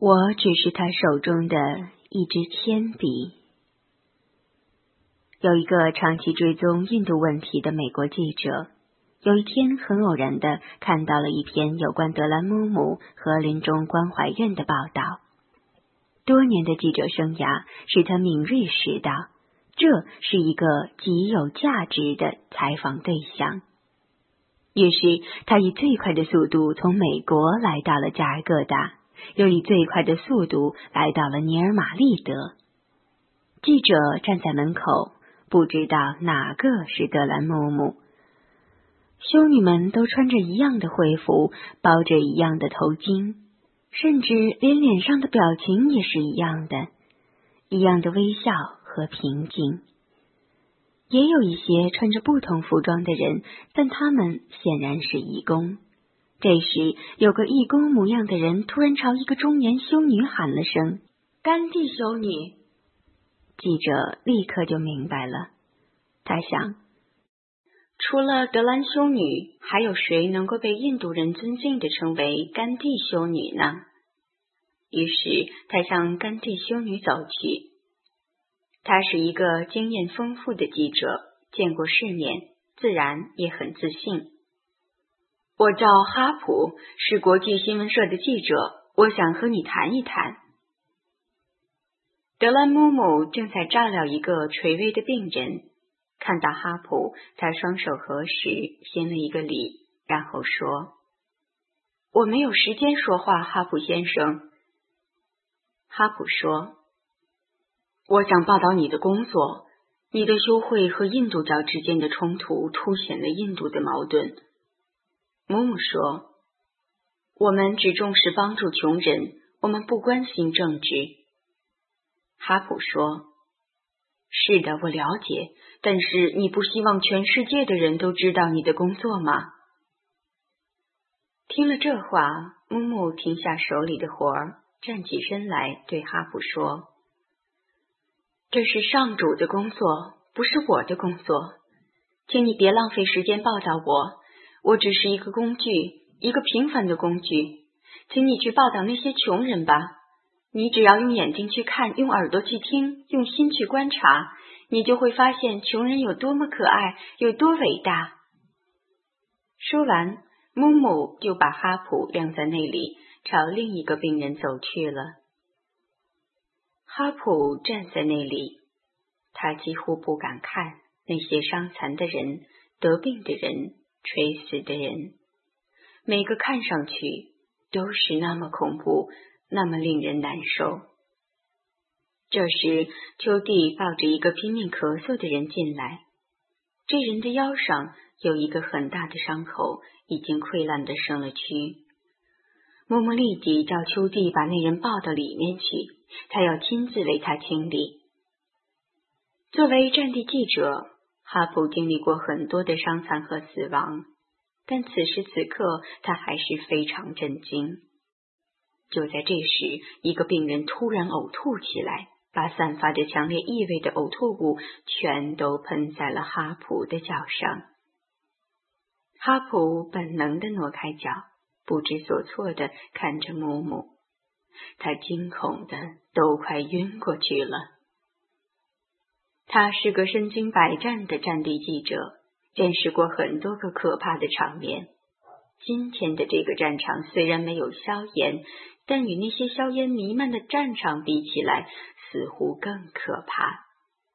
我只是他手中的一支铅笔。有一个长期追踪印度问题的美国记者，有一天很偶然地看到了一篇有关德兰姆姆和临终关怀院的报道。多年的记者生涯使他敏锐识到，这是一个极有价值的采访对象。于是他以最快的速度从美国来到了加尔各答，又以最快的速度来到了尼尔马利德。记者站在门口，不知道哪个是德兰姆姆。修女们都穿着一样的会服，包着一样的头巾，甚至连脸上的表情也是一样的，一样的微笑和平静。也有一些穿着不同服装的人，但他们显然是义工。这时，有个义工模样的人突然朝一个中年修女喊了声：“甘地修女！”记者立刻就明白了，他想，除了德兰修女，还有谁能够被印度人尊敬地称为甘地修女呢？于是他向甘地修女走去。他是一个经验丰富的记者，见过世面，自然也很自信。我叫哈普，是国际新闻社的记者，我想和你谈一谈。德兰姆姆正在照料一个垂危的病人，看到哈普，他双手合十，行了一个礼，然后说：“我没有时间说话，哈普先生。”哈普说：“我想报道你的工作，你的修会和印度教之间的冲突凸显了印度的矛盾。”姆姆说：“我们只重视帮助穷人，我们不关心政治。”哈普说：“是的，我了解，但是你不希望全世界的人都知道你的工作吗？”听了这话，姆姆停下手里的活儿，站起身来对哈普说：“这是上主的工作，不是我的工作，请你别浪费时间报道我，我只是一个工具，一个平凡的工具，请你去报道那些穷人吧。你只要用眼睛去看，用耳朵去听，用心去观察，你就会发现穷人有多么可爱，有多伟大。”说完，姆姆就把哈普晾在那里，朝另一个病人走去了。哈普站在那里，他几乎不敢看那些伤残的人、得病的人、垂死的人，每个看上去都是那么恐怖，那么令人难受。这时，丘蒂抱着一个拼命咳嗽的人进来，这人的腰上有一个很大的伤口，已经溃烂得生了蛆。姆姆立即叫丘蒂把那人抱到里面去，他要亲自为他清理。作为战地记者，哈普经历过很多的伤残和死亡，但此时此刻他还是非常震惊。就在这时，一个病人突然呕吐起来，把散发着强烈异味的呕吐物全都喷在了哈普的脚上。哈普本能地挪开脚，不知所措地看着姆姆，他惊恐的都快晕过去了。他是个身经百战的战地记者，见识过很多个可怕的场面。今天的这个战场虽然没有硝烟，但与那些硝烟弥漫的战场比起来，似乎更可怕。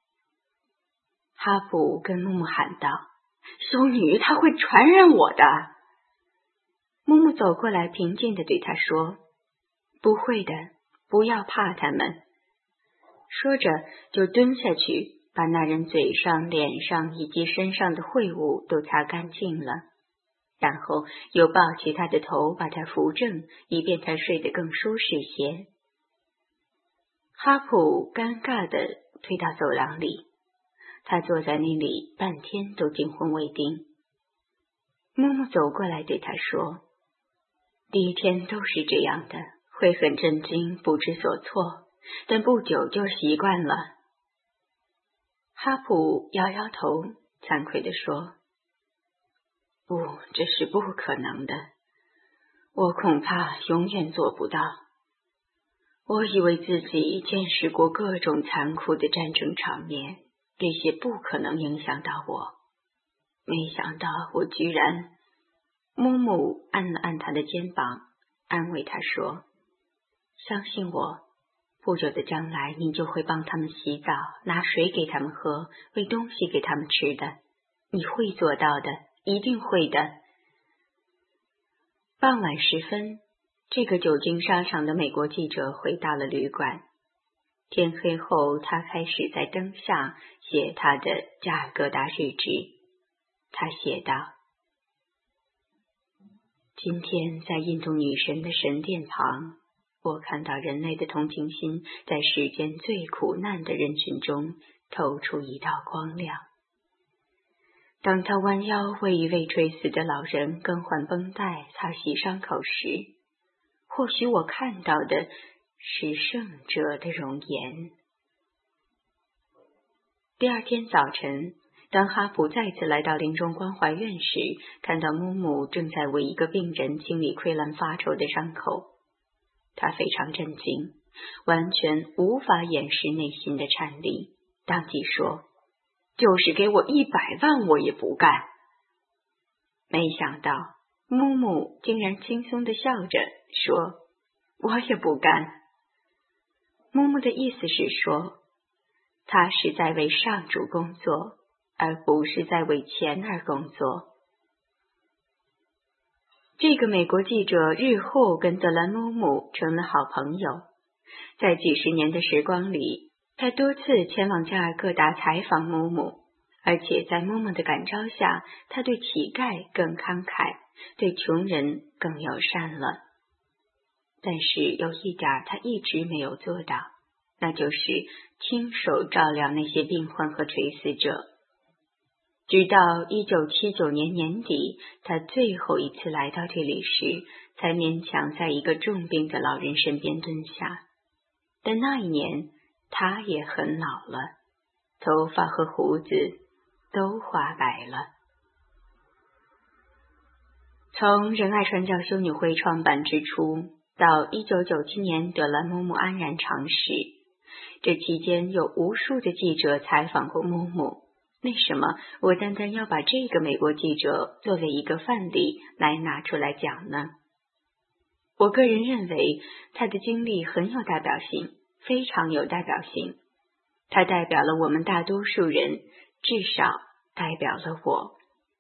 哈普跟木木喊道：“修女，她会传染我的。”木木走过来，平静地对他说：“不会的，不要怕他们。”说着就蹲下去，把那人嘴上、脸上以及身上的秽物都擦干净了，然后又抱起他的头，把他扶正，以便他睡得更舒适些。哈普尴尬地退到走廊里，他坐在那里半天都惊魂未定。木木走过来对他说：“第一天都是这样的，会很震惊，不知所措，但不久就习惯了。”哈普摇摇头，惭愧地说：“不，这是不可能的，我恐怕永远做不到。” 我以为自己见识过各种残酷的战争场面，这些不可能影响到我。没想到我居然……木木按了按他的肩膀，安慰他说：“相信我，不久的将来你就会帮他们洗澡，拿水给他们喝，喂东西给他们吃的。你会做到的，一定会的。”傍晚时分，这个久经沙场的美国记者回到了旅馆。天黑后，他开始在灯下写他的加尔各答日志。他写道：“今天在印度女神的神殿旁，我看到人类的同情心在世间最苦难的人群中透出一道光亮。当他弯腰为一位垂死的老人更换绷带、擦洗伤口时，或许我看到的是圣者的容颜。”第二天早晨，当哈普再次来到临终关怀院时，看到木木正在为一个病人清理溃烂发臭的伤口，他非常震惊，完全无法掩饰内心的颤栗，当即说：“就是给我100万我也不干。”没想到木木竟然轻松地笑着说：“我也不干。”木木的意思是说，他是在为上主工作，而不是在为钱而工作。这个美国记者日后跟德兰木木成了好朋友，在几十年的时光里，他多次前往加尔各答采访木木，而且在木木的感召下，他对乞丐更慷慨，对穷人更友善了。但是有一点他一直没有做到，那就是亲手照料那些病患和垂死者。直到1979年年底，他最后一次来到这里时，才勉强在一个重病的老人身边蹲下。但那一年，他也很老了，头发和胡子都花白了。从仁爱传教修女会创办之初到1997年德兰木木安然长逝，这期间有无数的记者采访过木木。为什么我单单要把这个美国记者作为一个范例来拿出来讲呢？我个人认为他的经历很有代表性，非常有代表性。他代表了我们大多数人，至少代表了我。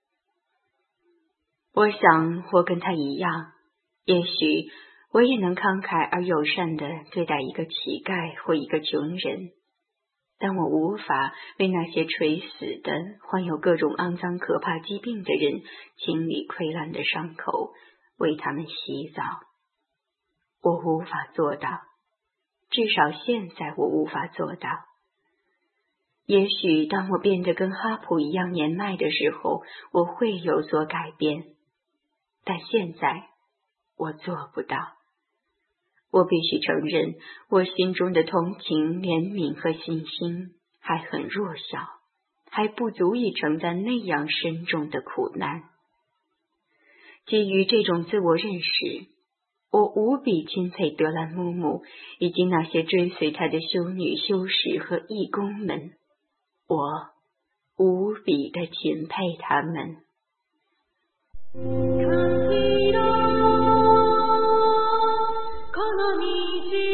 我想我跟他一样，也许我也能慷慨而友善地对待一个乞丐或一个穷人，但我无法为那些垂死的、患有各种肮脏可怕疾病的人清理溃烂的伤口，为他们洗澡。我无法做到，至少现在我无法做到。也许当我变得跟哈普一样年迈的时候，我会有所改变，但现在我做不到。我必须承认，我心中的同情、怜悯和信心还很弱小，还不足以承担那样深重的苦难。基于这种自我认识，我无比钦佩德兰木木以及那些追随他的修女、修士和义工们，我无比的钦佩他们。この道